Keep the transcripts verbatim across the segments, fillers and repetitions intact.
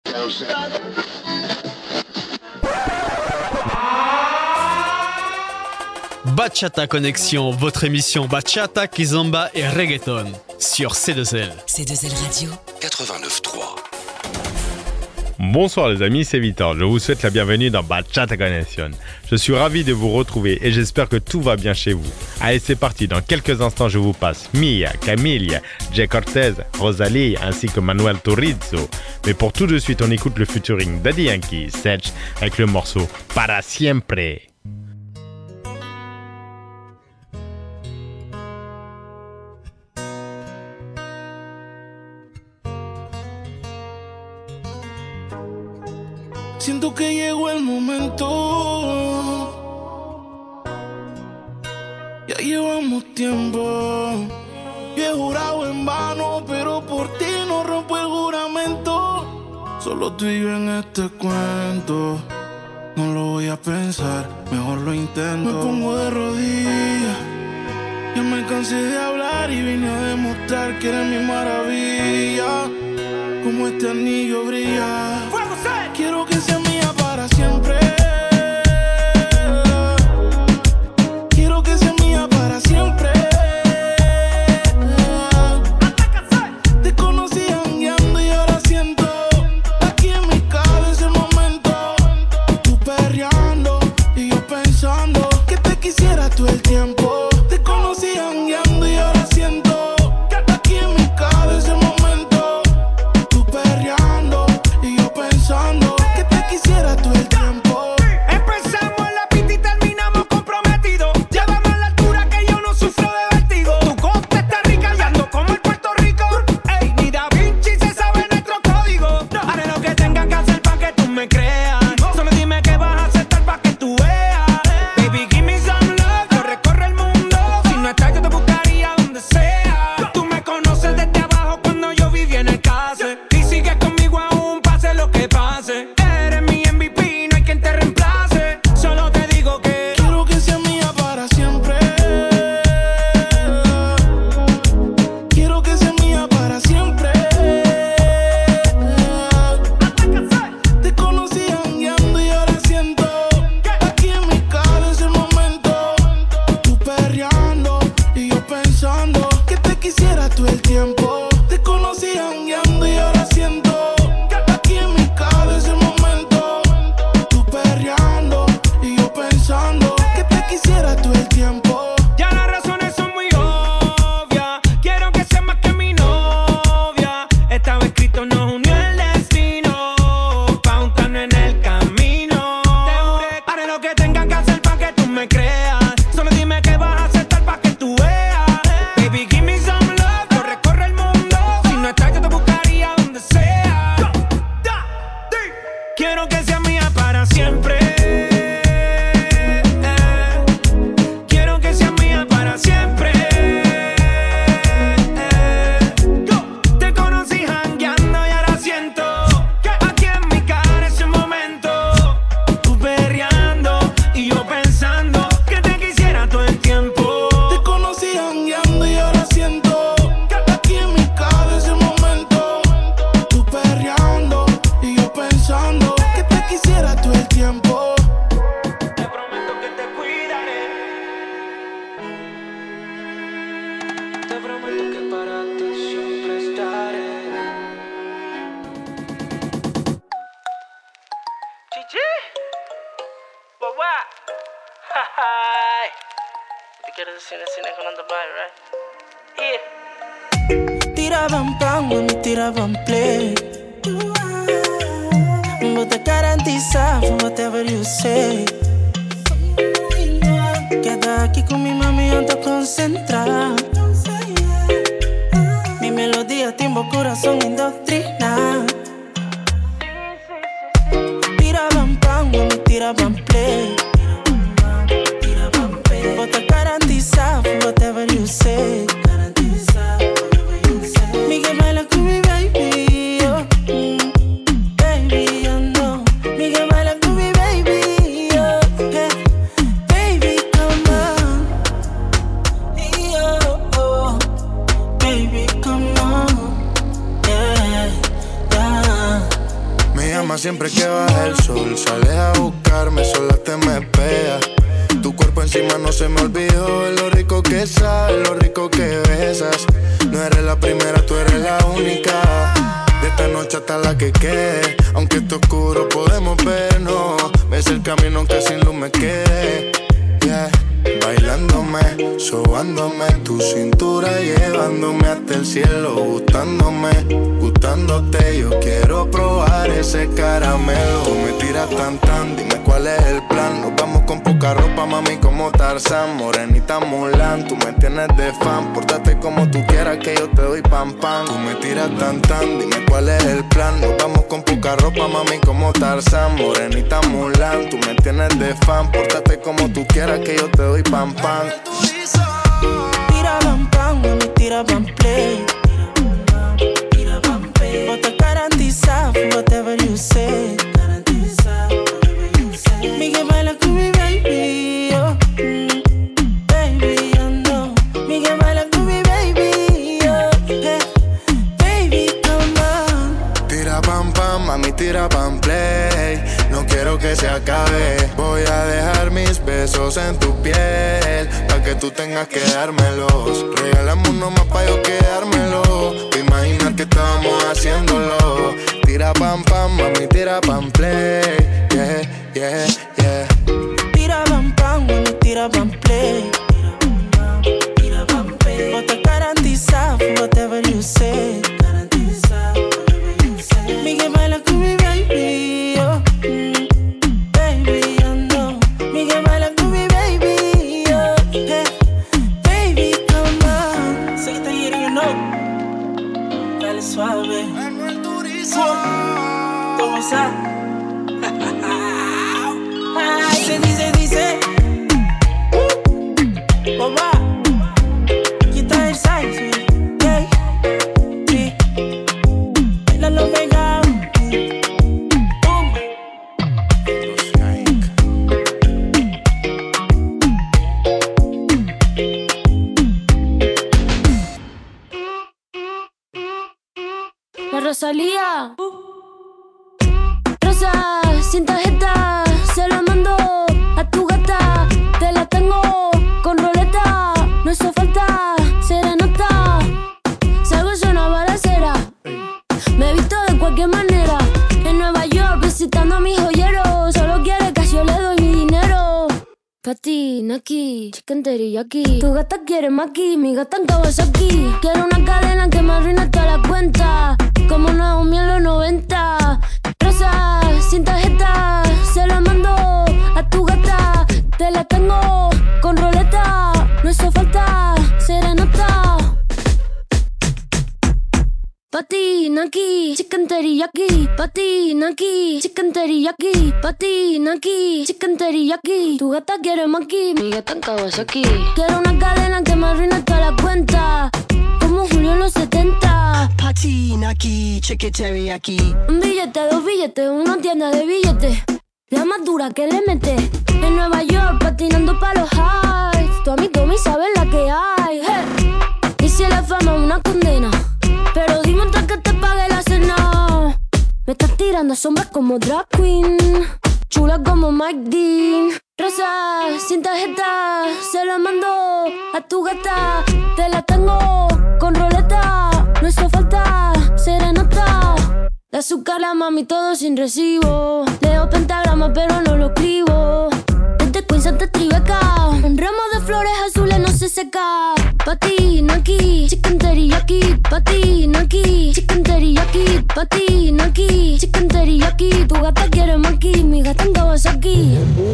Bachata Connexion, votre émission Bachata, Kizomba et Reggaeton sur C deux L. C deux L Radio quatre-vingt-neuf trois. Bonsoir les amis, c'est Victor. Je vous souhaite la bienvenue dans Bachata Connexion. Je suis ravi de vous retrouver et j'espère que tout va bien chez vous. Allez, c'est parti. Dans quelques instants, je vous passe Mia, Camilla, Jay Cortez, Rosalie ainsi que Manuel Turizo. Mais pour tout de suite, on écoute le featuring Daddy Yankee, Sech avec le morceau Para Siempre. Siento que llegó el momento. Ya llevamos tiempo. Yo he jurado en vano, pero por ti no rompo el juramento. Solo tú y yo en este cuento. No lo voy a pensar, mejor lo intento. Me pongo de rodillas. Ya me cansé de hablar y vine a demostrar que eres mi maravilla. Como este anillo brilla. Quiero que sea mía para siempre. Quiero que sea mía para siempre. Te conocí jangueando y ahora siento aquí en mi cabeza el momento. Tú perreando y yo pensando que te quisiera todo el tiempo. Te conocí jangueando y ahora siento aquí en mi cabeza el momento. Tú perreando y yo pensando que te quisiera todo el tiempo. Empezamos en la pista y terminamos comprometidos. Llévame a la altura que yo no sufro de vértigo. Tu costa está rica y ando como el Puerto Rico. Ey, ni Da Vinci se sabe nuestro código. Haré lo que tenga que hacer pa' que tú me creas. Solo dime qué vas a aceptar pa' que tú veas. Baby, give me some love. Yo recorro el mundo. Si no estás yo te buscaría donde sea. Tú me conoces desde abajo cuando yo vivía en el case. Y sigues conmigo aún pase lo que pase. Eres mi M V P, no hay quien te reemplace. Solo te digo que Quiero que sea mía para siempre. Quiero que sea mía para siempre. Te conocí jangueando y ahora siento aquí en mi cabeza el momento. Tú perreando y yo pensando que te quisiera todo el tiempo. Te conocí jangueando y ahora siento aquí en mi cabeza el momento. Tú perreando y yo pensando que te quisiera todo el tiempo. ya las razones son muy obvias. Quiero que seas más que mi novia. Estaba escrito, nos unió el destino. Pa' untarnos en el camino. Te juré, haré lo que tenga que hacer pa' que tú me creas. Solo dime qué vas a aceptar pa' que tú veas. Baby, give me some love. Yo recorro el mundo. Si no estás yo te buscaría donde sea. Quiero que sea mía para siempre. Quiero que sea mía para siempre. Te conocí jangueando y ahora siento aquí en mi cara ese momento. Tú perreando y yo pensando que te quisiera todo el tiempo. Te conocí jangueando y ahora siento aquí en mi cabeza el momento. Tú perreando y yo pensando que te quisiera todo el tiempo. Te prometo que te cuidaré. Te prometo que para ti siempre estaré. Chichi. Guagua. ¿Te quieres decir en el cine con Underbody, right? Yeah. Tiraban pan, mami, tiraban play. But te garantiza for whatever you say. Queda aquí con mi mami, ando concentrada. Mi melodía timbo corazón indoctrina. Tiraban pan, mami, tiraban play. But te garantiza for whatever you say. Miguel baila con mi baby, oh. Mm, baby, I know. Miguel baila con mi baby, oh. Hey, baby, come on. Yeah, oh. Baby, come on. Yeah, yeah. Me llamas siempre que baja el sol. Sales a buscarme, sola te me pegas. Tu cuerpo encima no se me olvidó. De lo rico que sabes, lo rico que besas. No eres la primera, tú eres la única. De esta noche hasta la que quede. Aunque esté oscuro podemos vernos. Ves el camino que sin luz me quede. Yeah. Bailándome, sobándome, tu cintura llevándome hasta el cielo, gustándome, gustándote. Yo quiero probar ese caramelo. Tú me tiras tan tan, dime cuál es el plan. Nos vamos con poca ropa, mami, como Tarzán. Morenita Mulan, tú me tienes de fan. Pórtate como tú quieras que yo te doy pam pam. Tú me tiras tan tan, dime cuál es el plan. Nos vamos con poca ropa, mami, como Tarzán. Morenita Mulan, tú me tienes de fan. Pórtate como tú quieras que yo te doy pam pam. Tira pam pam, mami, tira pam play. Tira pam play. But I garantiza whatever you say. Garantiza whatever you say. Miguel baila con mi baby, oh. Mm. Baby, I know. Miguel baila con mi baby, oh. Hey. Baby, come on. Tira pam pam, mami, tira pam play. No quiero que se acabe. Voy a dejar mis besos en tu piel, pa' que tú tengas que dármelos. Regálame uno más pa' yo quedármelo. Imagina que estábamos haciéndolo. Tira pam pam, mami, tira pam play. Yeah, yeah, yeah. Tira pam pam, mami, tira pam play. Tira pam play. But I garantiza whatever you say. Garantiza whatever you say. Miguel baila con mi baby, oh. Mm. Baby, I know. Miguel baila con mi baby, oh. Hey. Baby, come on. Sé que está here, you know. Dale suave. ¿Cómo está? Ay, se dice, dice. Uh. Papá. Quita el size, yeah. Sí. La lo venga. Boom. La Rosalía. Rosa, sin tarjeta, se la mando a tu gata. Te la tengo con roleta, no hizo falta serenata. Salgo yo una balacera, me he visto de cualquier manera. En Nueva York visitando a mis joyeros. Solo quiere que yo le doy mi dinero. Pati, Naki, chicken teriyaki. Tu gata quiere maki, mi gata en Kawasaki. Quiero una cadena que me arruine toda la cuenta, como Naomi en los noventa. Rosa, sin tarjeta, se la mando a tu gata. Te la tengo con roleta, no hizo falta serenata. Pati, Naki, chicken teriyaki. Pati, Naki, chicken teriyaki. Pati, Naki, chicken teriyaki. Tu gata quiere maki, mi gata en Kawasaki. Quiero una cadena que me arruine toda la cuenta, como Julio en los setenta. Pati, Naki, chicken teriyaki. Un billete, dos billetes, una tienda de billetes. La más dura que le mete. En Nueva York patinando pa' los highs. Tu amigo me sabe la que hay, hey. Y si la fama es una condena, pero dime antes que te pague la cena. Me estás tirando sombras como drag queen, chula como Mike Dean. Rosa, sin tarjeta, se la mando a tu gata. Te la tengo con roleta, no hizo falta serenata. De azúcar la mami todo sin recibo. Leo pentagrama pero no lo escribo. Desde Queens hasta Tribeca, un ramo de flores azules no se seca. Pati, Naki, chicken teriyaki. Pati, Naki, chicken teriyaki. Pati, Naki, chicken teriyaki. Tu gata quiere maki, mi gata en Kawasaki.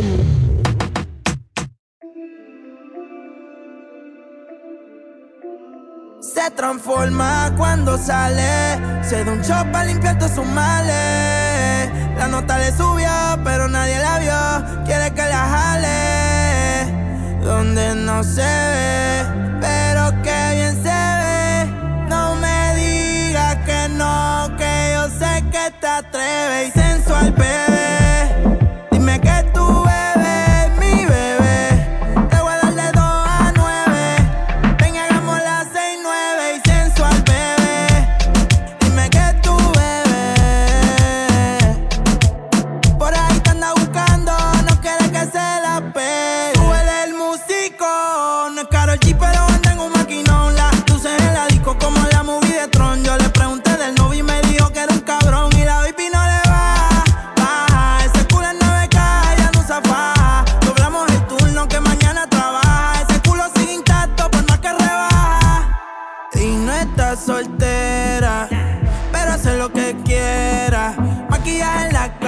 Se transforma cuando sale, se da un shot para limpiar todos sus males. La nota le subió, pero nadie la vio. Quiere que la jale, donde no se ve, pero que bien se ve. No me digas que no, que yo sé que te atreves. Y sensual, bebé, dime que tú bebes, mi bebé. Te voy a dar de dos a nueve. Ven, hagamos las seis, nueve. Y sensual, bebé, dime que tú bebes.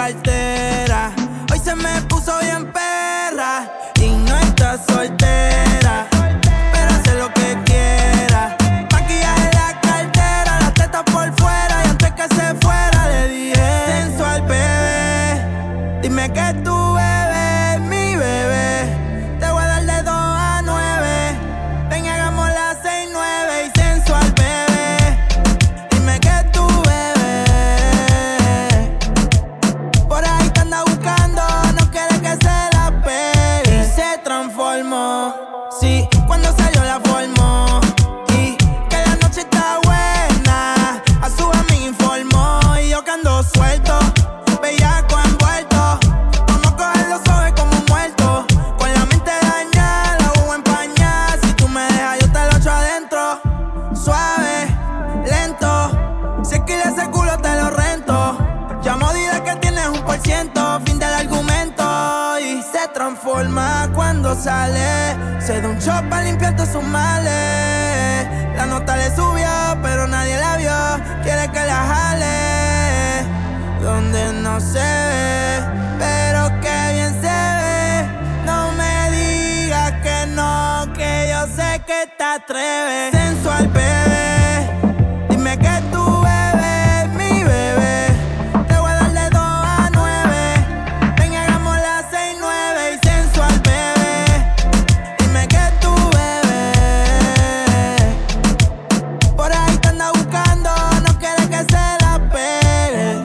cartera. Hoy se me puso bien perra y no está soltera, pero hace lo que quiera. Maquillaje en la cartera, las tetas por fuera, y antes que se fuera le dije: sensual bebé, dime que tu bebé es mi bebé. Te voy a dar de dos a nueve, ven y hagamos las seis, nueve. Y sensual bebé, dime que tu bebé por ahí te anda buscando, no quiere que se la pegue. Y se transformó, sí, cuando salió la formó. Y que la noche está buena, a su amiga informó. Y yo que ando suelto, bellaco envuelto, vamos a cogerlo suave como un muerto. Con la mente dañada, la hubo empañada. Si tú me dejas, yo te lo echo adentro. Suave, lento, si es que ese culo te lo rento. Llamo, dile que tienes un por ciento, fin del argumento. Y se transforma cuando sale, se da un shot para limpiar todos sus males. La nota le subió, pero nadie la vio, quiere que la jale donde no se ve, pero que bien se ve. No me digas que no, que yo sé que te atreves. Sensual bebé, dime que tu bebé es mi bebé. Te voy a dar de dos a nueve, ven y hagamos las seis, nueve. Y sensual bebé, dime que tu bebé por ahí te anda buscando, no quiere que se la pegue.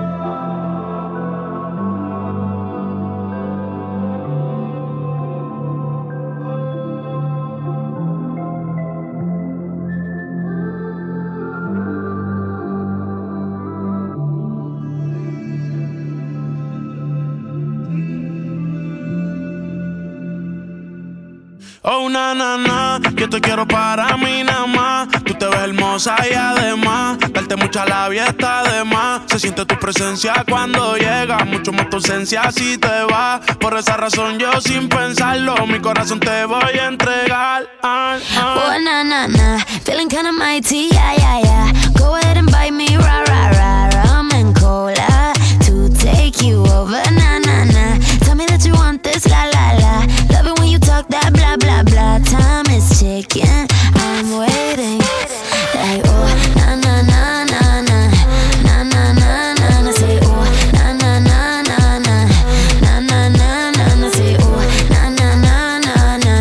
Oh, na, na, na, yo te quiero para mí nada más. Tú te ves hermosa y además darte mucha labia está de más. Se siente tu presencia cuando llega, mucho más tu ausencia si te vas. Por esa razón yo sin pensarlo, mi corazón te voy a entregar. Ah, ah. Oh, na, na, na, feeling kinda mighty, yeah, yeah, yeah. Go ahead and bite me, rah, rah, rah. Rum and cola to take you over, na, na, na. Tell me that you want this, la, la, la. Love it when you talk that blah, blah, blah. Time is ticking, I'm waiting. Like, oh, na, na, na, na, na. Na, na, na, na, na. Say, oh, na, na, na, na, na. Na, na, na, na, na. Say, oh, na, na, na, na, na.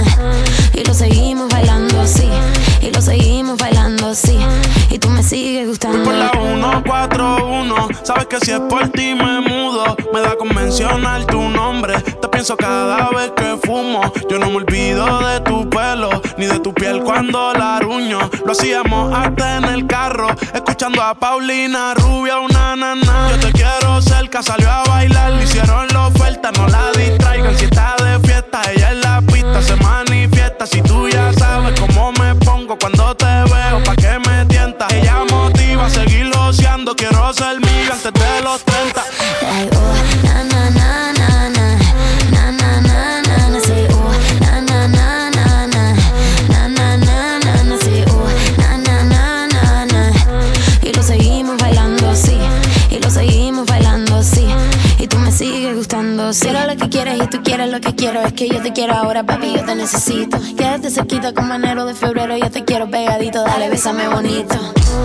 Y lo seguimos bailando así, y lo seguimos bailando así, y tú me sigues gustando. Voy por la uno cuatro uno, sabes que si es por ti me mudo. Me da con mencionar tu nombre, te pienso cada vez que fumo. Yo no me olvido de tu pelo, ni de tu piel cuando la ruño. Lo hacíamos hasta en el carro, escuchando a Paulina Rubia, una nana. Yo te quiero cerca, salió a bailar, le hicieron la oferta, no la distraigan. Si está de fiesta, ella en la pista se manifiesta. Si tú ya sabes cómo me pongo cuando te veo, pa' que me tientas. Ella motiva a seguir joseando, quiero ser miga antes de los treinta. Like, oh, na, na, na, na, na. Na, na, na, na, na. Say, oh, na, na, na, na, na. Na, na, na, na, na. Say, oh, na, na, na, na, na. Y lo seguimos bailando así, y lo seguimos bailando así, y tú me sigues gustando, sí. Quiero lo que quieres y tú quieres lo que quiero. Es que yo te quiero ahora, papi, yo te necesito. Quédate cerquita como enero de febrero. Yo te quiero pegadito, dale, bésame bonito.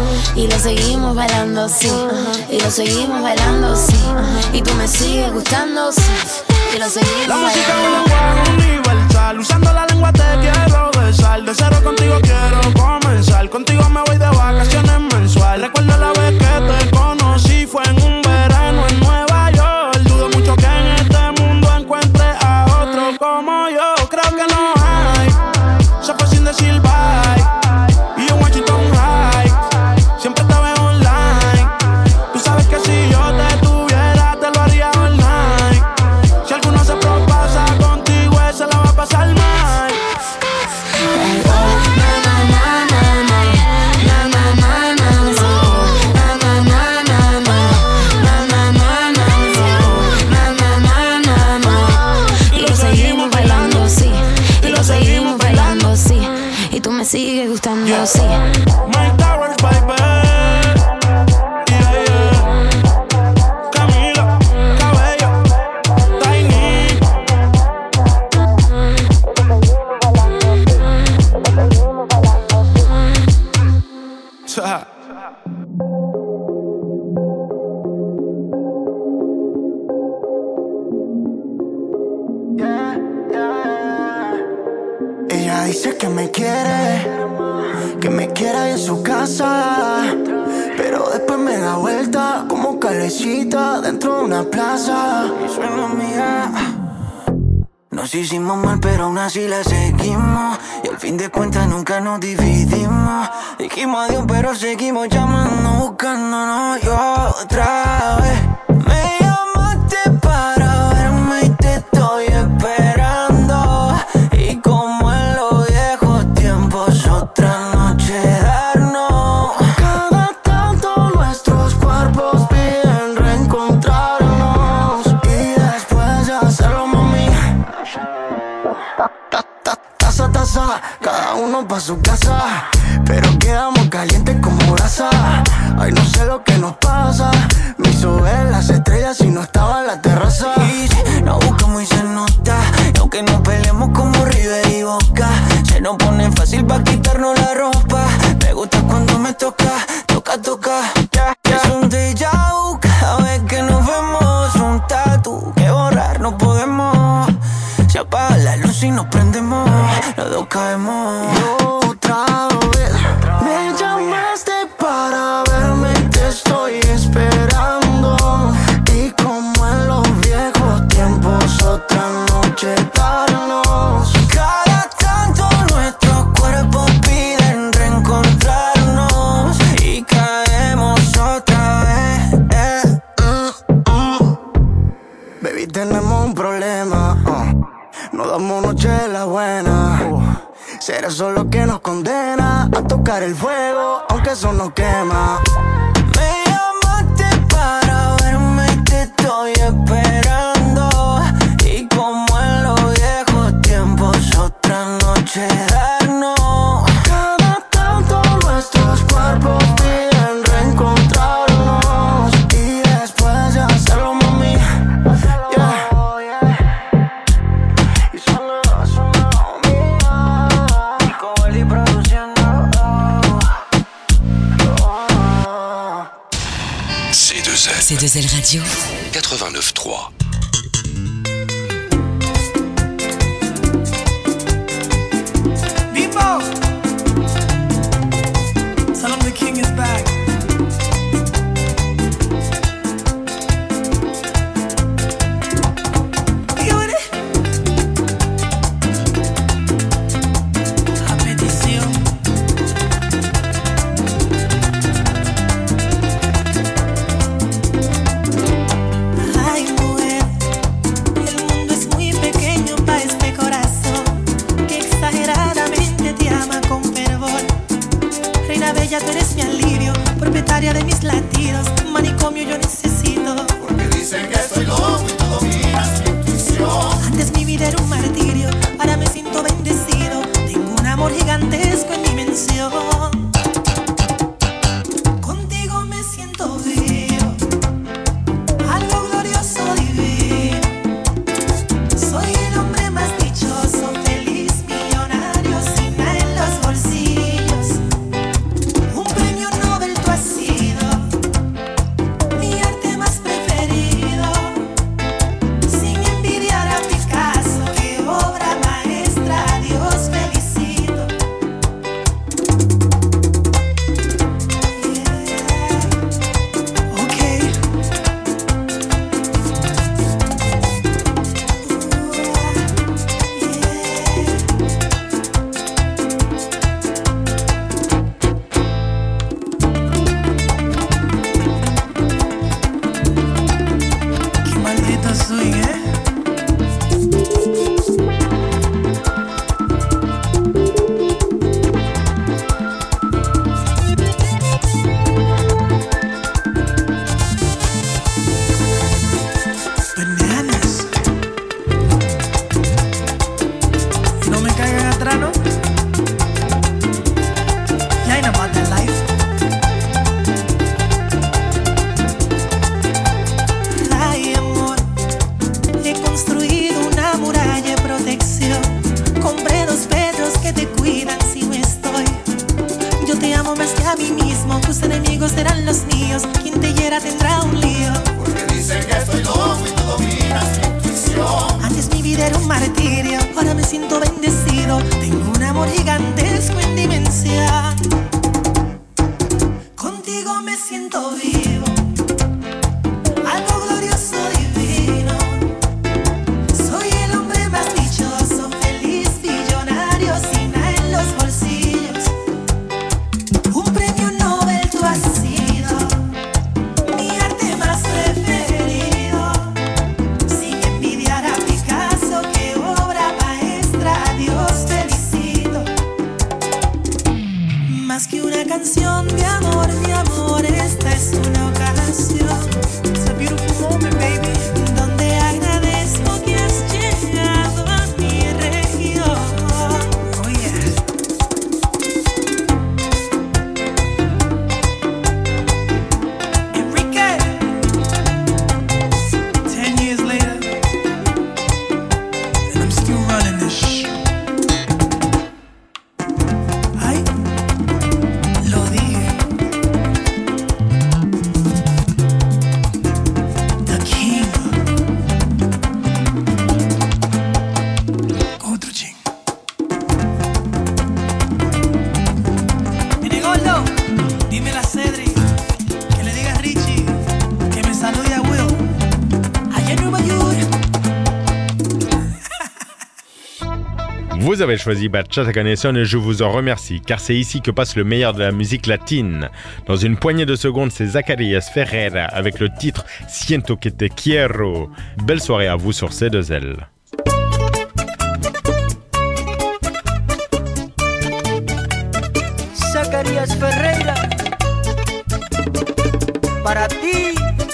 Y lo seguimos bailando así, y lo seguimos bailando así, y tú me sigues gustando, sí. Y lo seguimos La música es un bailando. lenguaje universal, usando la lengua te quiero besar. De cero contigo quiero comenzar, contigo me voy de vacaciones mensual. Recuerdo la vez que te conocí, fue en un verano en Nueva York. Dudo mucho que en este mundo encuentre a otro como yo. Creo que no hay, se fue sin decir bye. Y en Washington High, siempre te veo online. Tú sabes que si yo te tuviera, te lo haría all night. Si alguno se propasa contigo, ese la va a pasar mal. Like, oh, na, na, na, na, na. Na, na, na, dice que me quiere, que me quiere ahí en su casa, pero después me da vuelta como calecita dentro de una plaza. Y suena mía. Nos hicimos mal pero aún así la seguimos, y al fin de cuentas nunca nos dividimos. Dijimos adiós pero seguimos llamando, buscándonos y otra vez. Me llamaste para verme y te estoy esperando, y como en los viejos tiempos otra noche darnos. Cada tanto nuestros cuerpos piden reencontrarnos, y después de hacerlo, mami, taza, taza, cada uno pa' su casa, pero quedamos calientes como brasa. Ay, no sé lo que nos pasa, me hizo ver las estrellas y no estaba en la terraza. Y si nos buscamos y se nota, y aunque nos peleemos como River y Boca, se nos pone fácil pa' quitarnos la ropa. Me gusta cuando me toca, toca, toca, yeah, yeah. Es un déjà vu cada vez que nos vemos, un tatu que borrar no podemos. Se apaga la luz y nos prendemos, los dos caemos. Y otra vez me llamaste para verme y te estoy esperando, y como en los viejos tiempos otra noche darnos. Cada tanto nuestros cuerpos piden reencontrarnos, y caemos otra vez, eh, mm, mm. Baby, tenemos un problema, uh. No damos noche de la buena, uh. Será eso lo que nos condena a tocar el fuego, aunque eso nos quema. Me llamaste para verme y te estoy esperando, y como en los viejos tiempos otra noche darnos. Cada tanto nuestros cuerpos piden reencontrarnos, y después de hacerlo, mami, yeah. C deux L Radio quatre-vingt-neuf trois. Bimbo! Salam the King is back. Bella, tú eres mi alivio, propietaria de mis latidos, manicomio yo necesito. Porque dicen que estoy loco y todo miras mi intuición. Antes mi vida era un martirio, ahora me siento bendecido. Tengo un amor gigantesco en mi mención. Contigo me siento vivo, algo glorioso, divino. Soy el hombre más dichoso, feliz, millonario, sin nada en los bolsillos. Era un martirio, ahora me siento bendecido. Tengo un amor amor gigantesco en dimensión. Contigo me siento vivo, algo glorioso, divino. Soy el hombre más dichoso, feliz, millonario, sin nada en los bolsillos. Un premio Nobel tú has sido, mi arte más preferido. Sin envidiar a Picasso, qué obra maestra, Dios felicito. Más que una canción de amor, mi amor, esta es una ocasión. It's a beautiful moment, baby. Donde agradezco que has llegado a mi región. Oh yeah. Enrique. Ten years later, and I'm still running this shit. Ay, lo dije. The King. Otro ching. Mire, gordo, dime a Cedric que le diga a Richie que me salude a Will allá en Nueva York. Vous avez choisi Bachata Connection et je vous en remercie car c'est ici que passe le meilleur de la musique latine. Dans une poignée de secondes, c'est Zacarias Ferreira avec le titre Siento que te quiero. Belle soirée à vous sur C deux L. Zacarias Ferreira, para ti.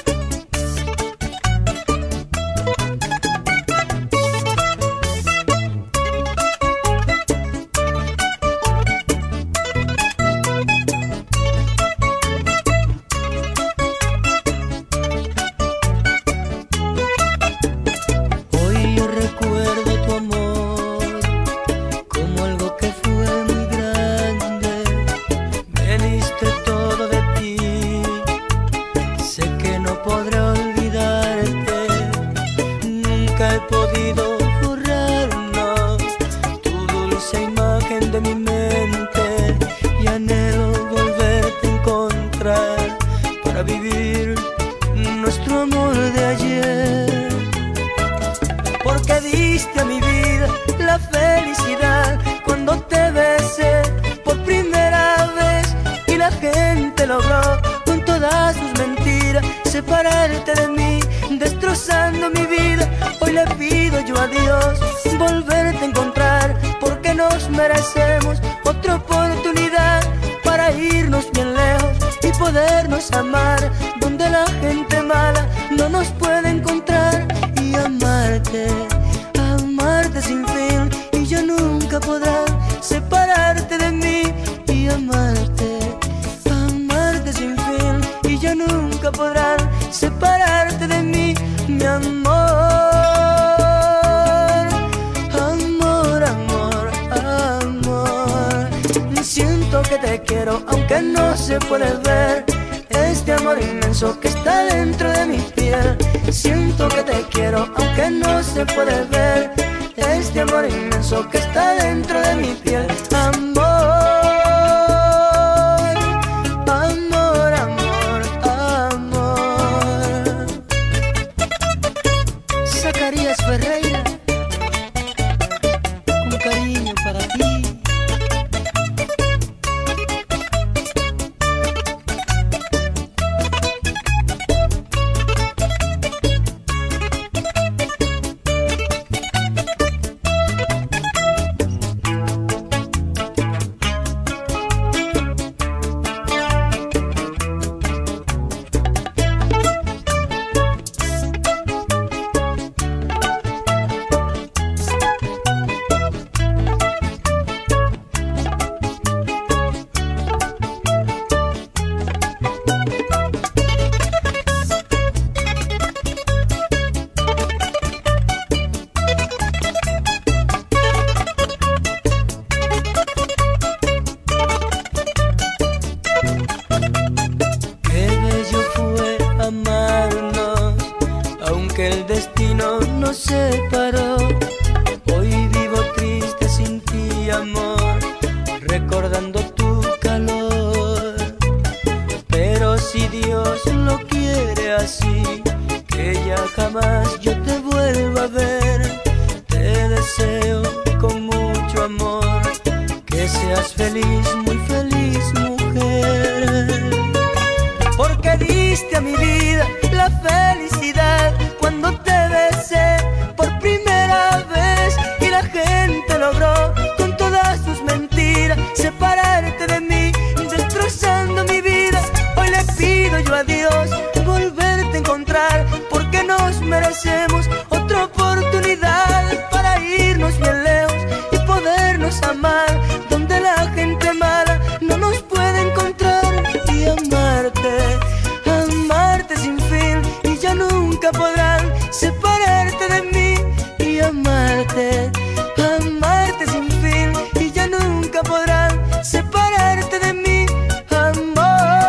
Hoy yo recuerdo tu amor como algo que fue muy grande. Me diste todo de ti, sé que no podré olvidarte. Nunca he podido borrarnos tu dulce imagen de mi mente y anhelo volverte a encontrar para vivir nuestro amor de ayer. Porque diste a mi vida la felicidad cuando te besé por primera vez y la gente logró con todas sus mentiras separarte de mí, destrozando mi vida. Hoy le pido yo a Dios volverte a encontrar porque nos merecemos otra oportunidad para irnos bien lejos y podernos amar donde la gente mala no nos puede encontrar. Y amarte, amarte sin fin, y yo nunca podré separarte de mí. Y amarte, amarte sin fin, y yo nunca podré separarte de mí, mi amor. Amor, amor, amor. Siento que te quiero aunque no se puede ver. Este amor inmenso que está dentro de mi piel. Siento que te quiero aunque no se puede ver. Este amor inmenso que está dentro de mi piel. Amor, amor, amor, amor. Zacarias Ferreira, con cariño para ti. que el destino nos separó. Hoy vivo triste sin ti, amor, jamás yo te vuelva a ver. Te deseo con mucho amor que seas feliz, muy feliz, mujer. Porque diste a mi vida la felicidad cuando te besé por primera vez. Y la gente logró con todas sus mentiras separarte de mí, destrozando mi vida. Hoy le pido yo a Dios volverte a encontrar, porque nos merecemos otra oportunidad para irnos bien lejos y podernos amar, donde la gente mala no nos puede encontrar. Y amarte, amarte sin fin, y ya nunca podrán separarte de mí. Y amarte, amarte sin fin, y ya nunca podrán separarte de mí. Amor,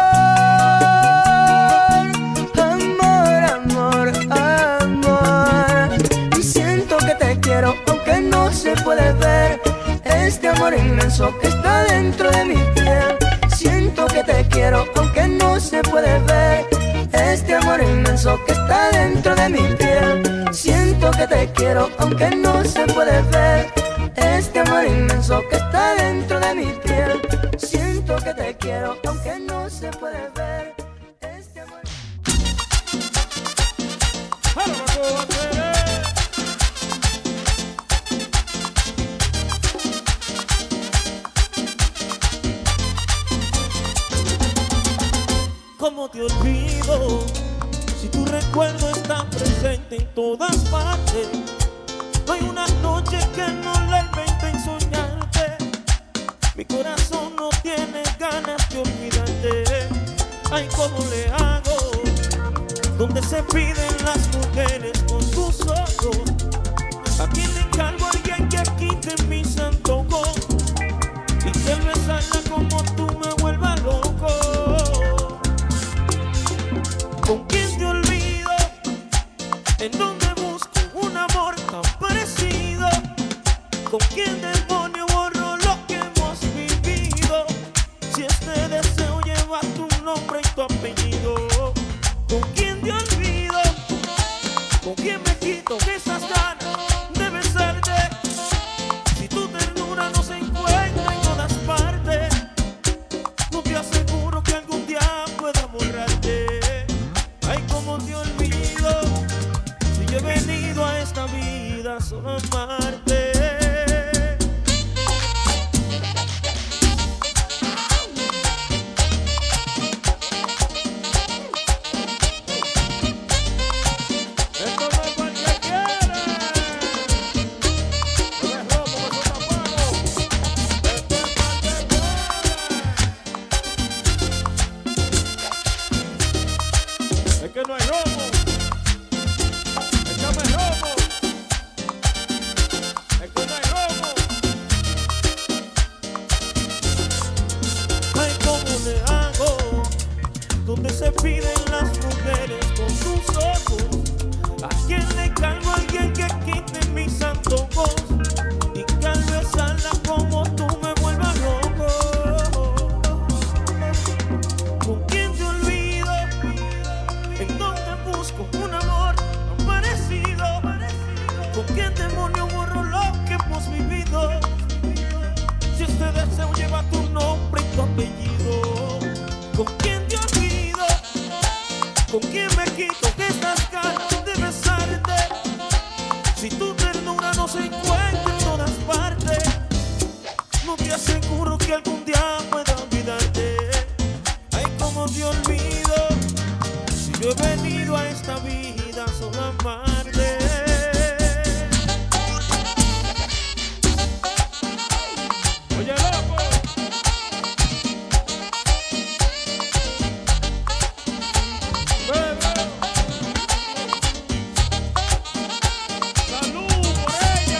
amor, amor, amor. Y siento que te quiero aunque no se puede ver, este amor inmenso que está dentro de mi piel. Siento que te quiero aunque no se puede ver, este amor inmenso que está dentro de mi piel. Siento que te quiero aunque no se puede ver, este amor inmenso que está dentro de mi piel. Siento que te quiero aunque no se puede ver, este amor. ¿Cómo te olvido si tu recuerdo está presente en todas partes? No hay una noche que no la invente en soñarte. Mi corazón no tiene ganas de olvidarte. Ay, ¿cómo le hago? Donde se piden las mujeres con sus ojos. ¿A quién le encargo a alguien que quite mis antojos? Y que al besarla como tú me vuelva loco. ¿Con quién te olvido? ¿En dónde busco un amor tan parecido? ¿Con quién demonio borro lo que hemos vivido? Si este deseo lleva tu nombre y tu apellido. ¿Con quién te olvido? ¿Con quién me quito esas ganas de besarte? Si tu ternura no se encuentra en todas partes, no te aseguro que algún día pueda borrarte. Ay, cómo te olvido, si yo he venido a esta vida solo a amarte. Esto no es cualquiera. No es robo, no es tapado. Esto es cualquiera. Es que no hay robo. Échame robo. Es que no hay robo. Ay, ¿cómo le hago? Donde se piden las mujeres con sus ojos. ¿A quién le cargo a alguien que quite mis antojos? Y que al besarla como tú me vuelvas loco. ¿Con quién te olvido? ¿En dónde busco un amor tan parecido? ¿Con quién demonio borro lo que hemos vivido? Si este deseo lleva tu nombre y tu apellido. ¿Con quién te olvido? ¿Con quién me quito estas ganas de besarte? Si tu ternura no se encuentra en todas partes, no te aseguro que algún día pueda olvidarte. Ay, cómo te olvido, si yo he venido a esta vida solo a amarte. Oye, loco. Bebe. Salud por ella.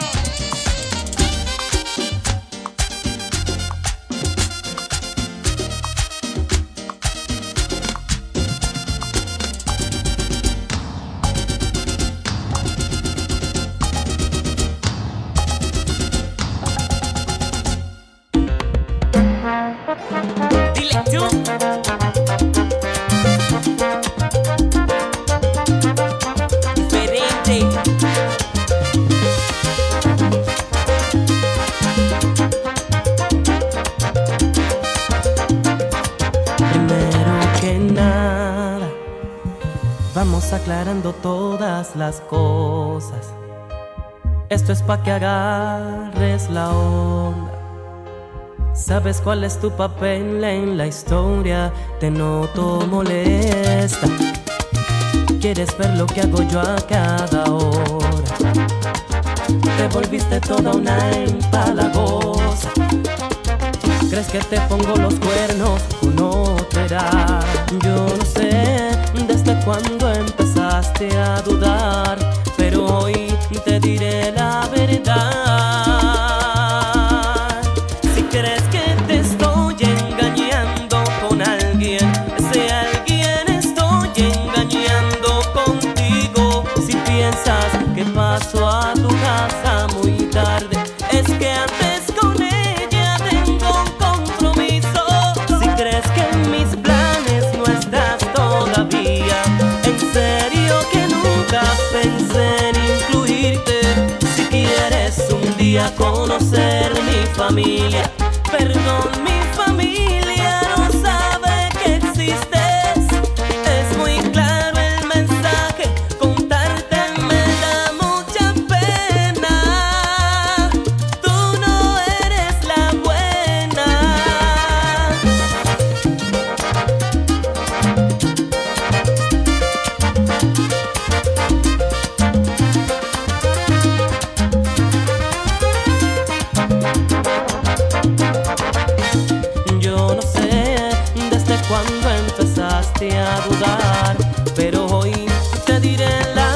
party. Primero que nada, vamos aclarando todas las cosas. Esto es pa' que agarres la onda. ¿Sabes cuál es tu papel en la historia? Te noto molesta. Quieres ver lo que hago yo a cada hora. Te volviste toda una empalagosa. ¿Crees que te pongo los cuernos o no te da? Yo no sé desde cuándo empezaste a dudar, pero hoy te diré la verdad. Si crees que te estoy engañando con alguien, ese alguien estoy engañando contigo. Si piensas que paso a tu casa muy tarde, es que antes con ella tengo un compromiso. Si crees que en mis planes no estás todavía, en serio que nunca pensé en incluirte. Si quieres un día conocer mi familia, perdón, mi familia no sabe que existes. Es muy claro el mensaje, contarte me da mucha pena. Tú no eres la buena. Yo no sé desde cuándo empezaste a dudar, pero hoy te diré la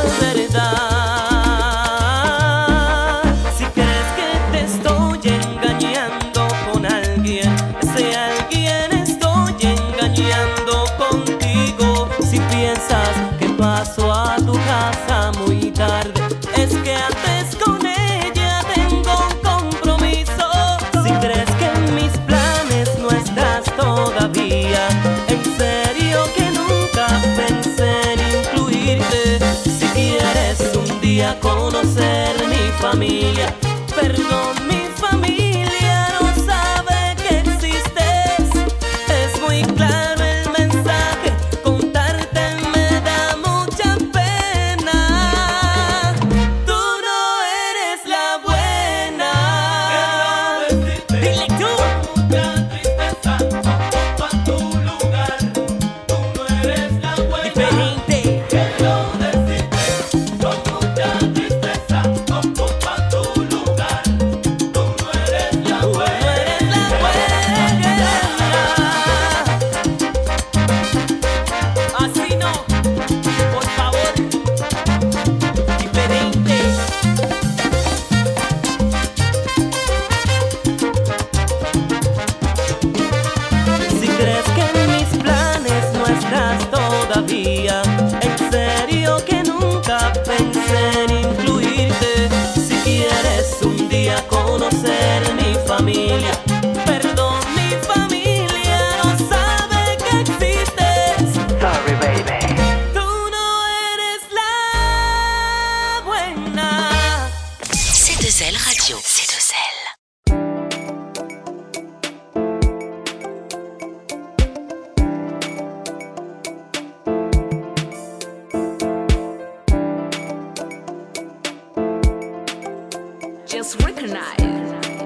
verdad. Si crees que te estoy engañando con alguien, ese alguien estoy engañando contigo. Si piensas que paso a tu casa muy tarde, es que antes con ella tengo un compromiso. Si crees que en mis planes no estás todavía, en serio que nunca pensé en incluirte. Si quieres un día conocer mi familia, perdón, mi familia no sabe que existes. Es muy claro el mensaje, contarte me da mucha pena. Tú no eres la buena. Dile tú. Diferente. Tú no eres la buena. Así no, por favor. Diferente. Si crees que en mis planes no estás todavía, en serio que nunca pensé en incluirte. Si quieres un día conocer mi familia, perdón, mi familia no sabe que existes. Sorry, baby. Tú no eres la buena. C deux L Radio. C deux L. Just recognize.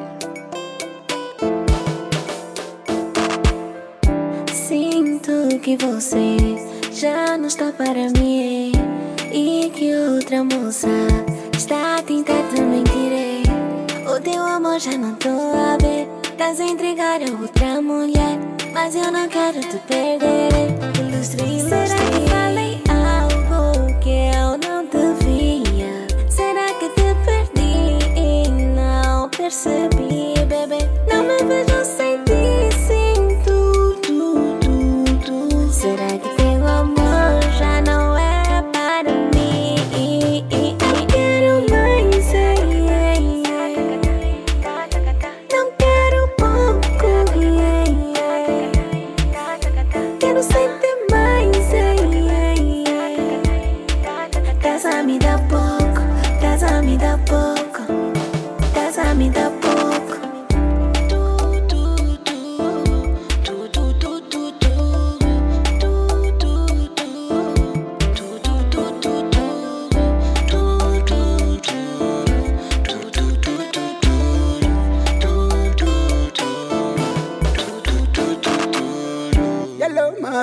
Sinto que você já não está para mim e que outra moça está tentando mentir. O teu amor já não tô a ver. Estás a entregar a outra mulher, mas eu não quero te perder. Ilustre, será que falei algo que eu não devia? Será que te perdi e não percebi, bebê? Não me vejo sem ti, sinto tu, tu, tu. Será que teu amor já não é para mim? Quero mais, ei, ei, ei. Não quero pouco, ei, ei. Quero sentir mais, ei, ei, ei.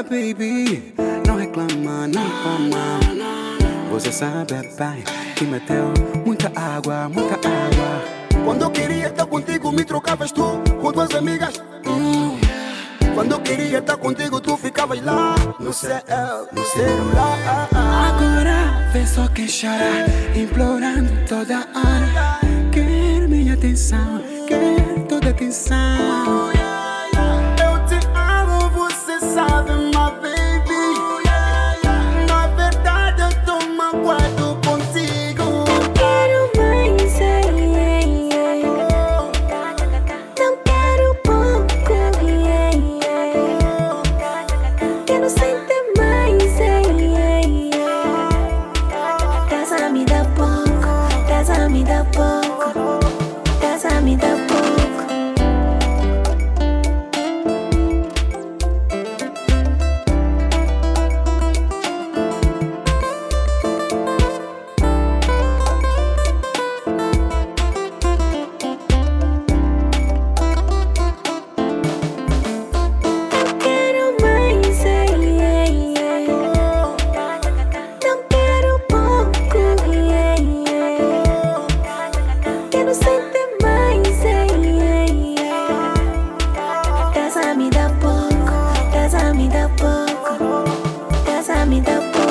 água, baby. Não reclama, não reclama. Você sabe bem que meteu muita água, muita água. Quando eu queria estar contigo, me trocavas tu com tuas amigas. Hum. Quando eu queria estar contigo, tu ficavas lá no céu, no celular. Agora vê só quem chora, implorando toda hora. Quer minha atenção, quer toda atenção. Eu te amo, você sabe, my baby. Na verdade eu tô magoado contigo. Não quero mais, yeah, yeah, yeah. Não quero pouco, yeah, yeah. Quero sentir mais, yeah, yeah, yeah. Casa me dá pouco, casa me dá pouco, casa me dá pouco. Quero mais, yeah, yeah, yeah. Não quero pouco, yeah, yeah. Quero sentir mais, yeah, yeah, yeah. Casa me dá pouco, casa me dá pouco, casa me dá pouco.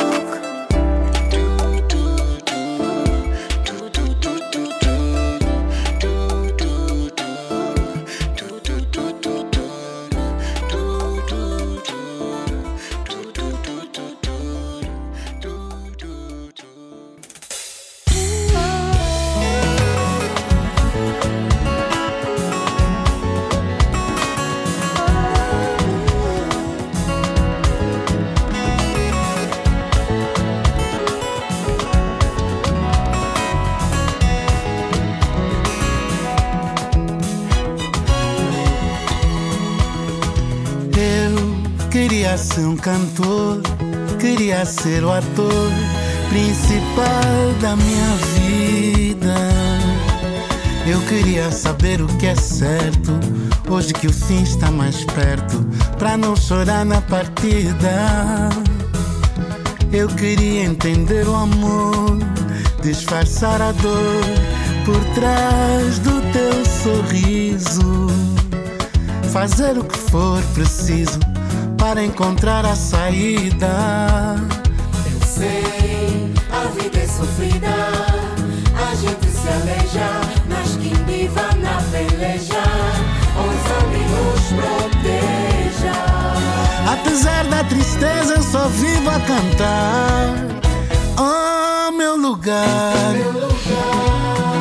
Eu queria ser um cantor, queria ser o ator principal da minha vida. Eu queria saber o que é certo, hoje que o fim está mais perto, pra não chorar na partida. Eu queria entender o amor, disfarçar a dor por trás do teu sorriso. Fazer o que for preciso para encontrar a saída. Eu sei, a vida é sofrida, a gente se aleja, mas quem viva na peleja, os amigos proteja. Apesar da tristeza, eu só vivo a cantar. Oh, meu lugar, Meu lugar.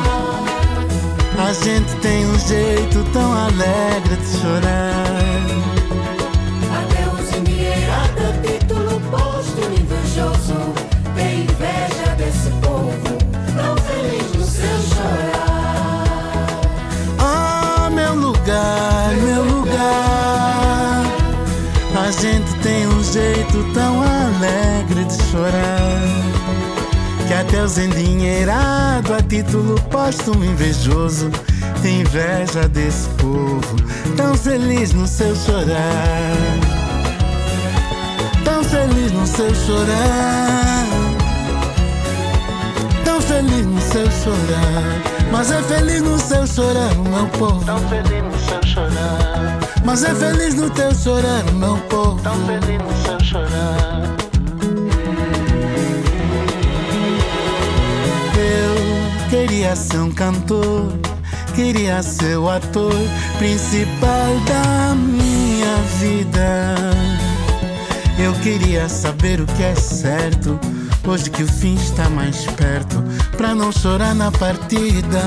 a gente tem um jeito tão alegre de chorar. Até os endinheirados, título posto, invejoso, tem inveja desse povo, tão feliz no seu chorar. Oh, meu lugar, meu lugar, a gente tem um jeito tão alegre de chorar, que até os endinheirados, a título póstumo invejoso, tem inveja desse povo, tão feliz no seu chorar, tão feliz no seu chorar, tão feliz no seu chorar. Mas é feliz no seu chorar, o meu povo, tão feliz no seu chorar. Mas é feliz no teu chorar, o meu povo, tão feliz no seu chorar. Eu queria ser um cantor, queria ser o ator principal da minha vida. Eu queria saber o que é certo, hoje que o fim está mais perto, pra não chorar na partida.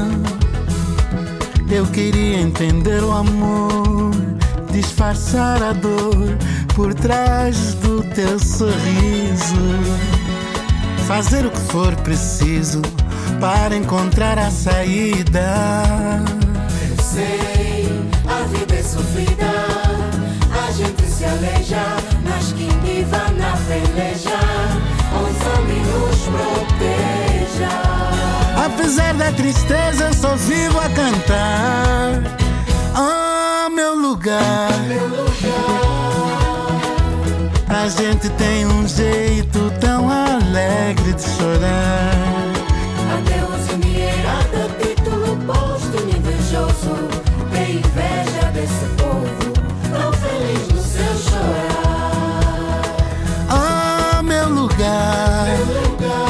Eu queria entender o amor, disfarçar a dor por trás do teu sorriso. Fazer o que for preciso para encontrar a saída. Eu sei, a vida é sofrida, a gente se aleja, mas quem viva na peleja, os amigos proteja. Apesar da tristeza, eu só vivo a cantar. Oh, meu lugar, Meu lugar. A gente tem um jeito tão alegre de chorar. Adeus, endinheirada, título posto, invejoso. Tem inveja desse povo, tão feliz no seu chorar. Ah, meu lugar, meu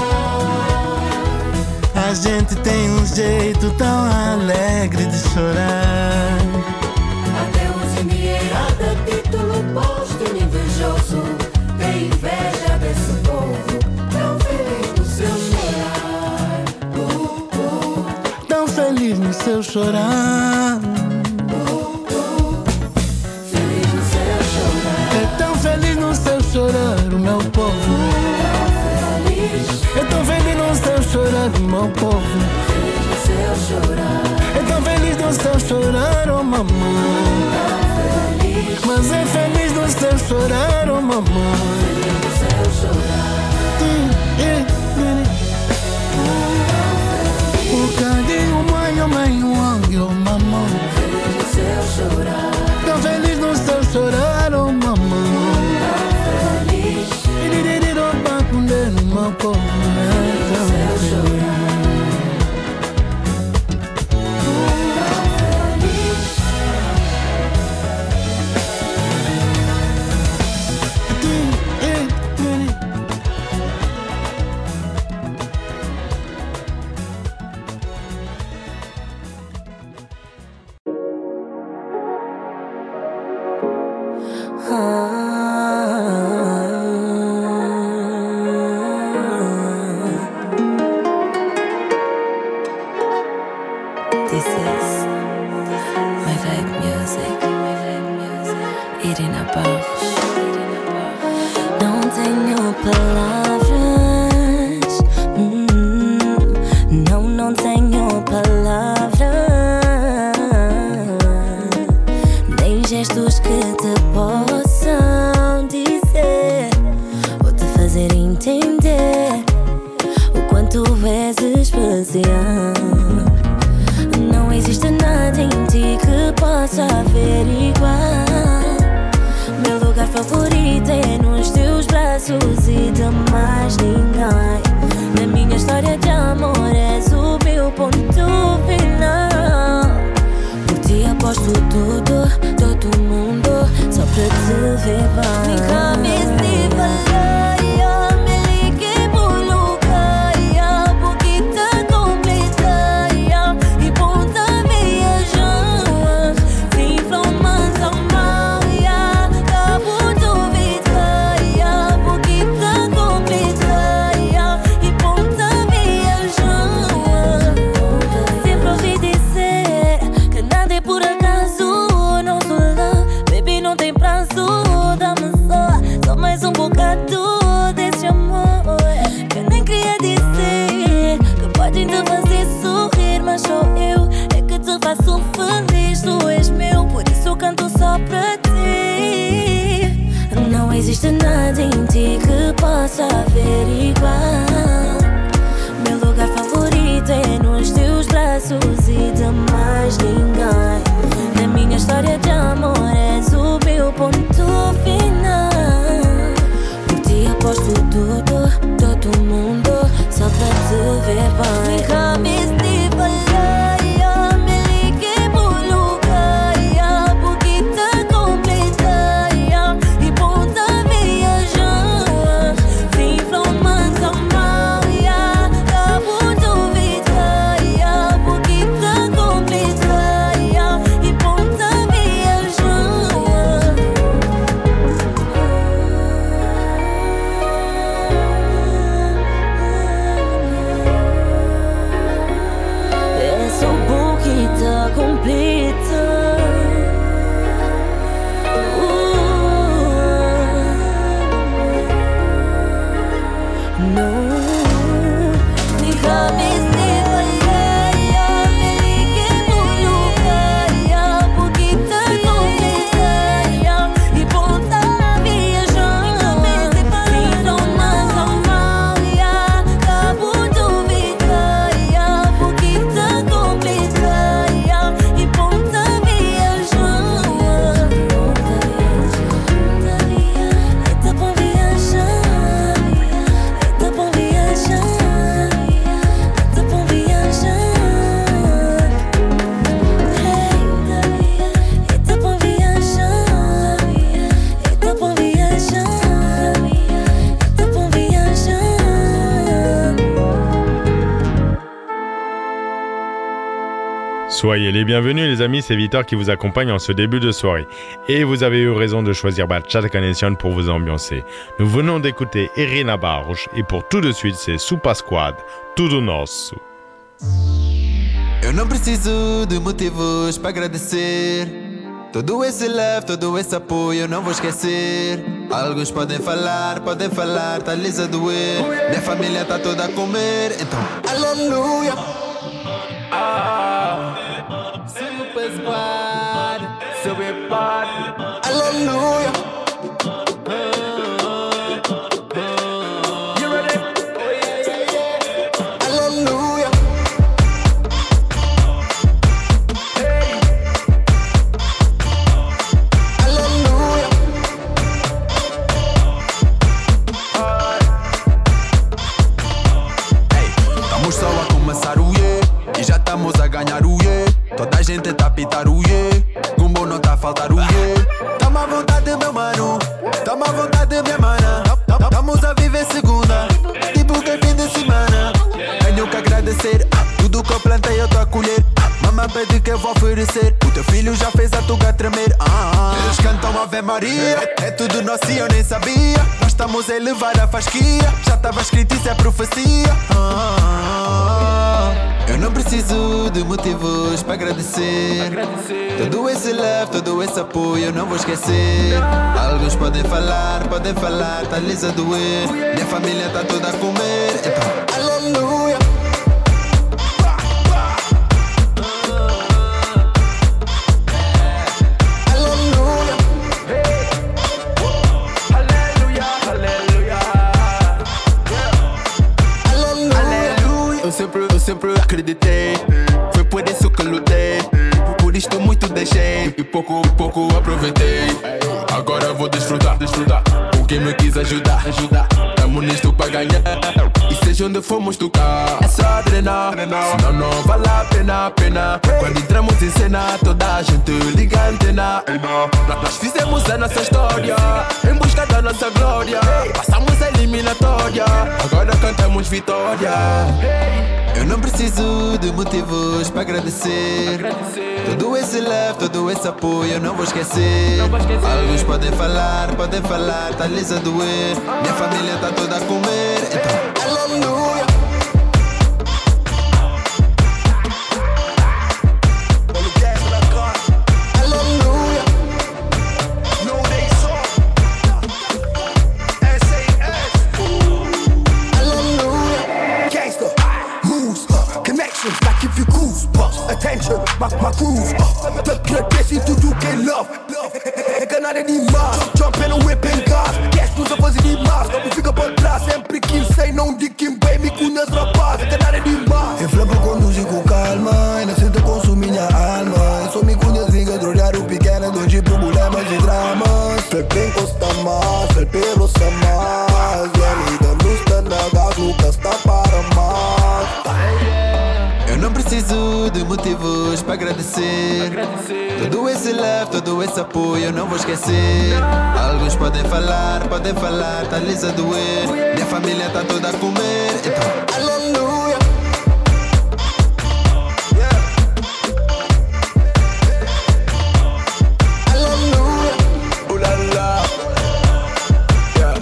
lugar. A gente tem um jeito tão alegre de chorar. Adeus, endinheirada, título posto, invejoso. Tem inveja desse povo, tão feliz no seu chorar. Uh, uh. Tão feliz no seu chorar. Chorar o meu povo. É tão feliz no seu chorar o meu povo. É tão feliz no seu chorar, oh mamãe. Mas é feliz no seu chorar, oh mamãe. O carinho, mãe, oh mãe, oh mamãe. Tão feliz no seu chorar, oh mamãe. Uma povo Soyez les bienvenus les amis, c'est Victor qui vous accompagne en ce début de soirée. Et vous avez eu raison de choisir Bachata Connection pour vous ambiancer. Nous venons d'écouter Irina Barros et pour tout de suite c'est Super Squad, Tudo Nosso. Eu não preciso de motivos para agradecer. Todo esse love, todo esse apoio eu não vou esquecer. Alguns podem falar, podem falar, tá lhes a doer. Minha família tá toda a comer, então aleluia. Ah, Super Squad, Super Party, aleluia. You ready? Oh yeah, yeah, yeah. Aleluia. Hey. Aleluia. Hey, estamos só a começar o yeah. E já estamos a ganhar o yeah. Toda a gente tá a pitar o yeah. Gumbo não tá a faltar o yeah. Tamo à vontade meu mano, tamo à vontade minha mana. Estamos a viver segunda, tipo que é fim de semana. Tenho que agradecer, ah, tudo que eu plantei eu tô a colher. ah, Mamãe pede que eu vou oferecer. O teu filho já fez a tuga tremer. ah, ah. Eles cantam Ave Maria, é tudo nosso e eu nem sabia. Nós estamos a elevar a fasquia. Já tava escrito isso é profecia. ah, ah, ah. Eu não preciso de motivos para agradecer. Todo esse love, todo esse apoio eu não vou esquecer. Alguns podem falar, podem falar, tá lhes a doer. Minha família tá toda a comer, então aleluia. Eu sempre, eu sempre acreditei. Foi por isso que lutei. Por isto muito deixei e pouco, pouco aproveitei. Agora vou desfrutar, desfrutar. Com quem me quis ajudar, ajudar. Tamo nisto pra ganhar. E seja onde formos tocar, é só treinar. Senão não vale a pena, pena. Quando entramos em cena, toda a gente liga a antena. Nós fizemos a nossa história em busca da nossa glória. Passamos a eliminatória, agora cantamos vitória. Eu não preciso de motivos para agradecer. Todo esse love, todo esse apoio eu não vou esquecer. Alguns podem falar, podem falar, tá lhes a doer. Minha família tá toda a comer, então aleluia. Aleluia. Aleluia. Gangsta moves, connections that give you goosebumps. Attention, my, my groove. Agradece tudo que é love. É ganhar demais. Jump no whip em gas. Guess nos a fazer demais. Não fica por trás. Sempre que sei, não digo que bem me conhece, rapaz. É ganhar demais. Eu flama conduzir com calma. E não sinto consumir minha alma. Eu só me conheço, vinga drolhar o pequeno. Donde problemas e dramas. Felpen costa mais, felpen roça mais. E a vida nos está na gás, nunca está para mais. Eu não preciso de motivos para agradecer. Todo esse love, todo esse apoio eu não vou esquecer. Alguns podem falar, podem falar, tá lhes a doer. Minha família tá toda a comer, então aleluia. Aleluia. Ooh la la. Yeah.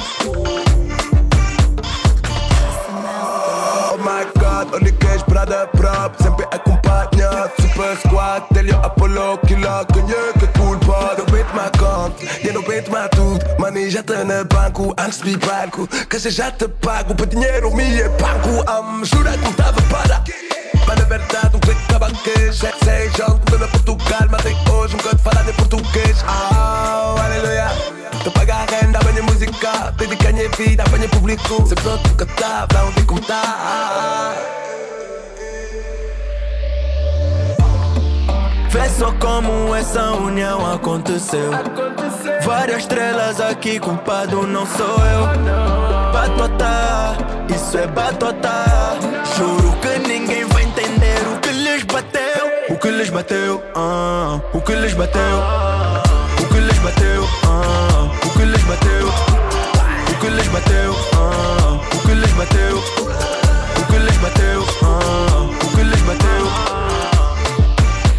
Oh my God, only cash, brother, prop, sempre acompanhado. Super Squad, Telio, Apollo, Killa, ganhei que culpa. Não bate my conta, eu não bate my tudo. Money já tá no banco, antes de banco. Caixa já te pago, para dinheiro me é banco. Um, jura que não tava para. Mas na verdade um clique tava que já sei, já tô na Portugal, mas tem hoje um bocado de falar em português. Oh, aleluia. Tô paga a renda, banha música, dedica a minha vida, banha público. Sempre pronto que tá, pra onde como tá. Vê só como essa união aconteceu. Várias estrelas aqui, culpado não sou eu. Batota, isso é batota. Juro que ninguém vai entender o que lhes bateu. O que lhes bateu, ah, o que lhes bateu. O que lhes bateu, ah, o que lhes bateu. O que lhes bateu, ah, o que lhes bateu. O que lhes bateu, ah, o que lhes bateu.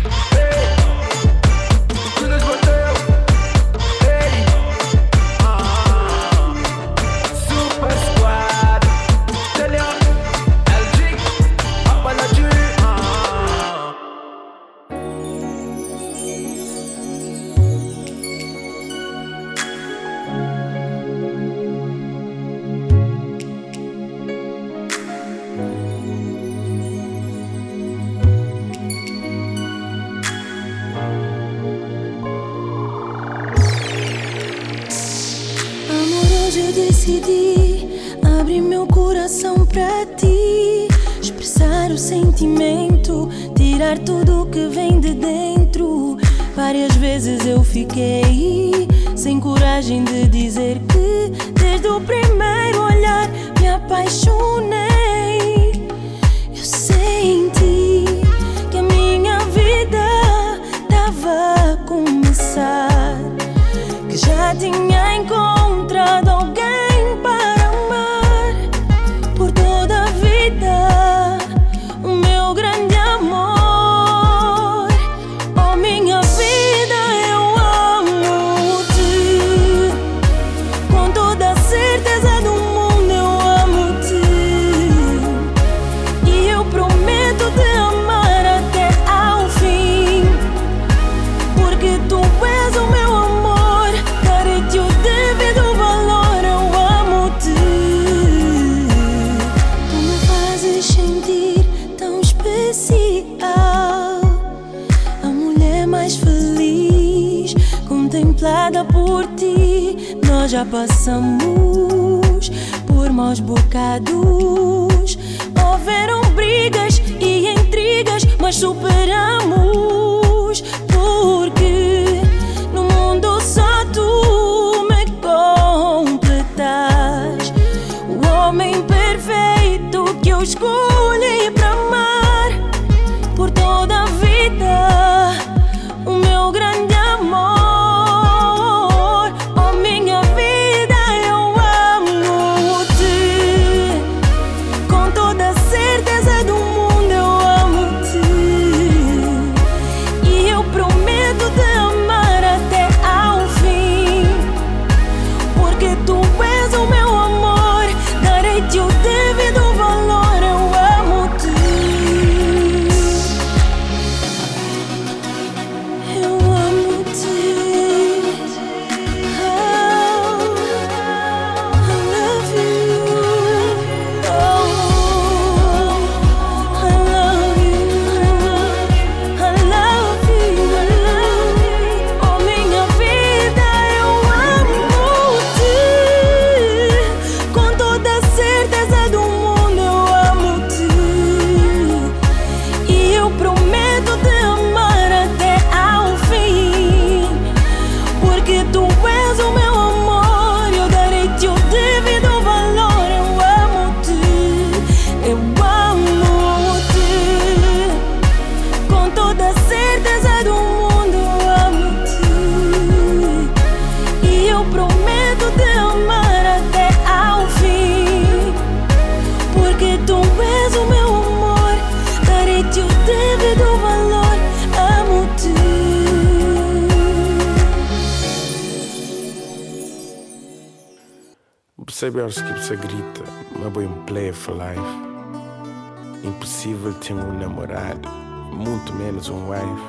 decidi abrir meu coração pra ti, expressar o sentimento, tirar tudo que vem de dentro. Várias vezes eu fiquei sem coragem de dizer que desde o primeiro olhar me apaixonei. Eu senti que a minha vida tava a começar, que já tinha encontrado alguém para amar por toda a vida, o meu grande amor. Oh, minha vida, eu amo-te, com toda a certeza do mundo eu amo-te, e eu prometo te amar até ao fim, porque tu és o meu amor, darei-te o devido valor, eu amo-te. Tu me fazes sentir tão especial, a mulher mais feliz, contemplada por ti. Nós já passamos por maus bocados, houveram brigas e intrigas, mas superamos, porque no mundo só tu me completas, o homem perfeito que eu escolhi para amar por toda a vida, o meu grande amor. Oh, minha vida, eu amo-te, com toda a certeza do mundo eu amo-te, e eu prometo te amar até ao fim, porque tu és o meu amor, darei-te o devido valor, eu amo-te. Eu amo-te. Oh, I love you. Oh, I love you. I love you. Oh, minha vida, eu amo-te, com toda a certeza do mundo eu amo-te, e eu prometo te amar até ao fim, porque tu és o meu amor, eu darei-te o devido valor, eu amo-te, eu amo-te, com toda a certeza do mundo eu amo-te, e eu prometo te amar até ao fim, porque tu és o meu amor, darei-te o devido valor, amo-te. Percebes que você grita, mas boi um player for life. Impossível ter um namorado, muito menos um wife.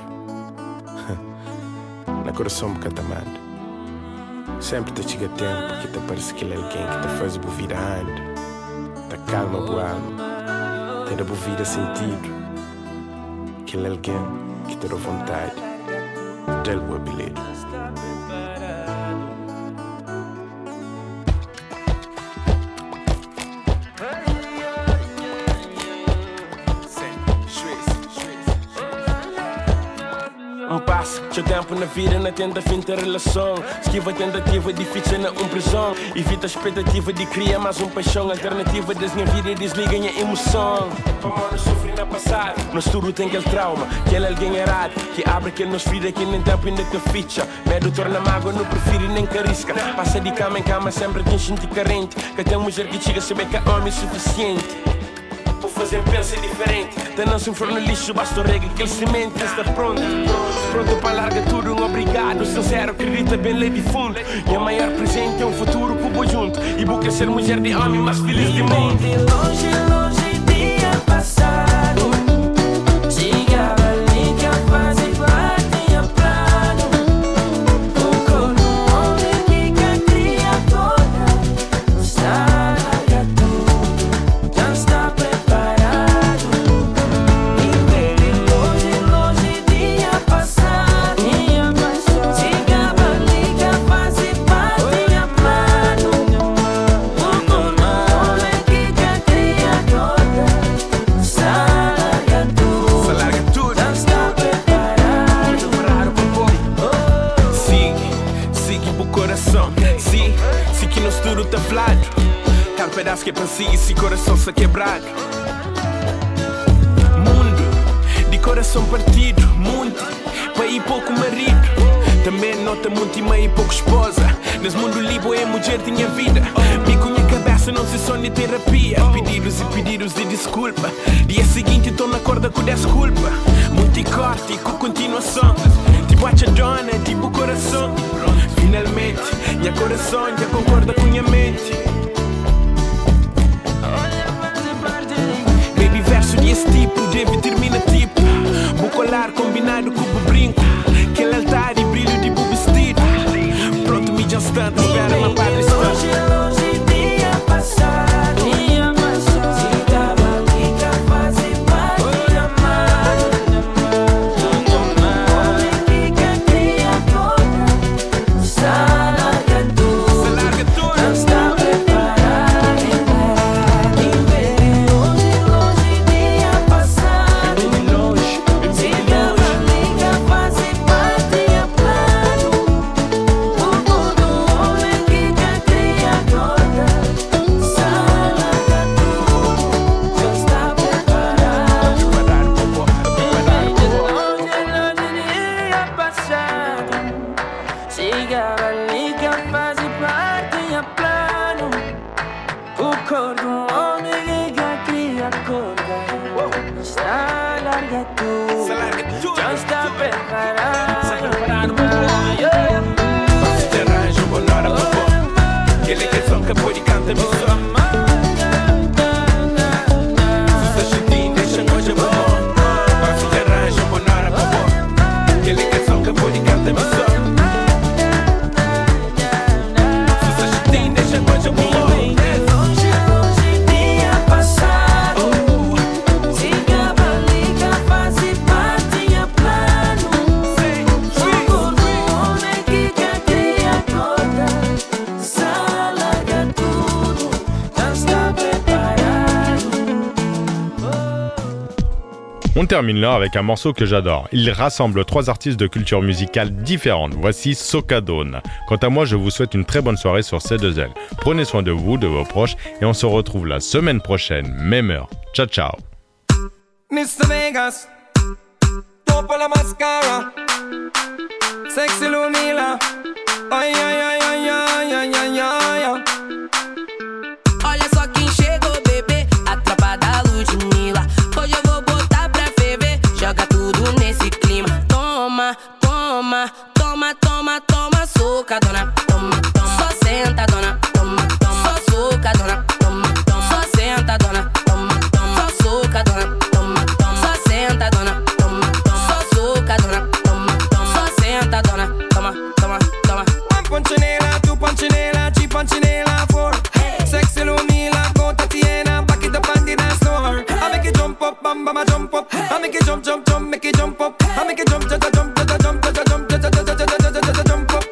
Na coração me catamando. Sempre te chega tempo que te parece que ele é alguém que te faz boa vida anda, te calma boa alma, te dá boa vida sentido. Que ele é alguém que te dá vontade, dele boa bilhete. Um passo, seu tempo na vida, na tenta fim da relação. Esquiva a tentativa, difícil na um prisão. Evita a expectativa de criar mais um paixão. Alternativa das minha vida, desliga a emoção. Para não sofrer na passada, nós tudo tem aquele trauma. Que ele é alguém errado, que abre aquele nos filhos que nem tempo ainda que ficha. Medo torna mágoa, não prefiro nem que arrisca. Passa de cama em cama, sempre tem gente carente. Que tem mulher que chega a saber que é homem suficiente. Vou fazer pensa diferente. Tá não se for no lixo, basta o reggae que ele semente. Está pronto, pronto para largar tudo. Um obrigado, sincero, acredita bem lei de fundo. E a maior presente é um futuro que vou junto. E vou querer ser mulher de homem mais feliz de mundo. De longe, longe, dia passado. Chegava ali que a fase batia plano. Um corno, homem que a cria toda. Não está largado, já está preparado. E dele longe, longe, dia passado. Chegava ali que a fase batia plano. Um tablado. Cada pedaço que é para si e se coração se quebrado. Mundo de coração partido, muito para ir pouco marido. Também nota muito e meio pouco esposa. Nesse mundo livre a mulher tinha vida. Bico minha cabeça não se sonha terapia. Pedidos e pedidos de desculpa. Dia seguinte estou na corda com desculpa. Muito e corte e com continuação. Tipo a dona, tipo coração. Finalmente, minha coração já concorda com minha mente. Baby verso desse tipo, deve terminar tipo. Vou colar combinado com o brinco. Aquele altar e brilho de bu vestido. Pronto, me já está, espera uma padre está. Longe, longe, dia passado, dia passado. Se tava ali, capaz de bater amar. Homem que quer criar toda, se larga tudo, não está preparado em ver. Longe, longe, dia passado. Se tava ali, capaz de bater a plano. O mundo, homem que quer criar toda, se larga tudo, já está preparado. Longe, longe, dia passado. Chegava ali, capaz de bater a plano. O cor do homem que quer criar toda, está larga tudo, já está preparado. Vamos te arranjo, bonora, popô. Aquele que só capô de canta me só. Se você chutinho, deixa hoje eu vou. Vamos te arranjo, bonora, popô. Aquele que só capô de canta me só. Se você chutinho, deixa hoje eu vou. Longe, longe, dia passado. Chegava ali, capaz de bater a plano. O cor do homem que quer criar toda, se larga tudo, já está preparado. On termine là avec un morceau que j'adore. Il rassemble trois artistes de cultures musicales différentes. Voici Socadone. Quant à moi, je vous souhaite une très bonne soirée sur C deux L. Prenez soin de vous, de vos proches, et on se retrouve la semaine prochaine, même heure. Ciao, ciao. mister Vegas, topa la mascara, sexy Lumila, ai ai ai ai ai ai ai ai. Olha só quem chegou, bebê, a tropa da Ludmilla. Hoje eu vou botar pra ferver, joga tudo nesse clima. Toma, toma, toma, toma, toma, socadona. Toma, toma, só senta, dona. Toma, toma, só socadona. Toma, toma, só senta, dona. Toma, toma, só socadona. Toma, toma, só senta, dona. Toma, toma, só socadona. Toma, toma, só senta, dona. Toma, toma, toma. One punchinela, two punchinela, three punchinela, four. Sexy Lumila, go Tatiana, back it up and dance floor. I make it jump up, bam bam, I jump up. I make it jump, jump, jump, make it jump up. I make it jump, jump, jump, jump, jump, jump, jump, jump, jump, jump up.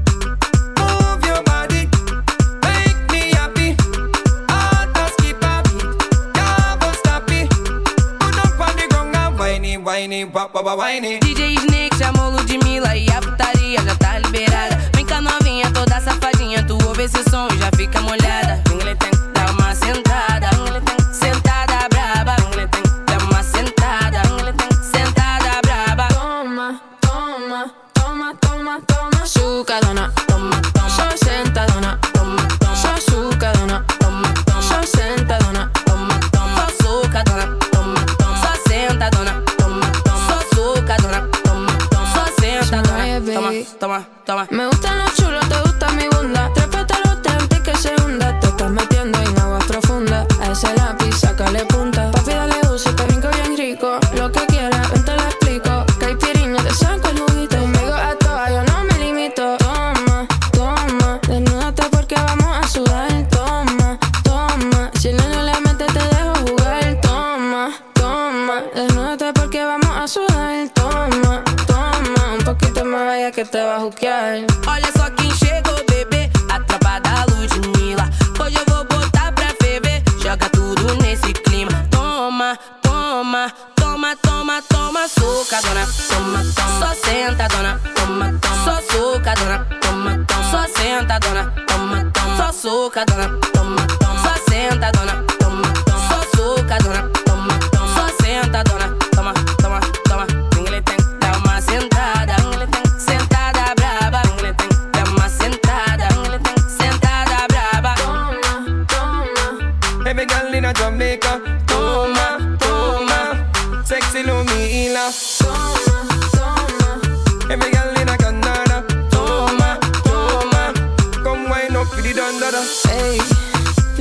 Move your body, make me happy. Heart just skip a beat, yeah, won't stop it. Put up on the ground and whiny, whiny, wah wah wah whiny. D J Snake chamou Ludmilla e a putaria já tá liberada. Vem cá novinha, toda safadinha, tu ouve esse som e já fica molhada. Dá uma sentada, sentada braba. Dá uma sentada, sentada braba. Toma, toma, toma, toma, toma, sucadona. Toma, toma, só sentadona. Toma, toma, só sucadona. Toma, toma, só sentadona. Toma, toma, Só socadona. Toma, toma, só sentadona. Toma, toma, só socadona. Toma, toma, só sentadona. Toma, toma, toma. Me gustan los chulos, te gusta mi bunda. Trépate a los tempos que se hunda. Te estás metiendo en aguas profundas. A ese lápiz, sácale punta. Papi, dale uso, te brinco bien rico. Lo que quieras, ven te lo explico. Caipirinha, te saco el juguito. Conmigo a toa, yo no me limito. Toma, toma, desnúdate porque vamos a sudar. Toma, toma, si el nene le mete te dejo jugar. Toma, toma, desnúdate porque vamos a sudar. Toma, toma, un poquito más vaya que te va a juquear. Olha só quem chegou, bebê, a tropa da Ludmilla. Hoje eu vou botar pra ferver, joga tudo nesse clima. Toma, toma, toma. Toma, toma, toma, socadona. Toma, toma, só sentadona. Toma, toma, só socadona. Toma, toma, só sentadona. Toma, toma, só socadona. Toma, toma, só sentadona. Toma, toma, só socadona. Toma, toma, só sentadona. Toma, toma, toma. Ninguém tem, dá uma sentada. Ninguém tem, sentada braba. Ninguém tem, dá uma sentada. Ninguém tem, sentada braba. Toma, toma. Every girl in a Jamaica. Toma, toma. Sexy Lumila. Toma, toma. Every girl in a Canada. Toma, toma. Come wind up with the dandada. Hey,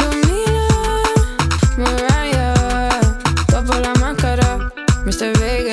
Lumila, Mariah, topo la máscara, mister Vegas.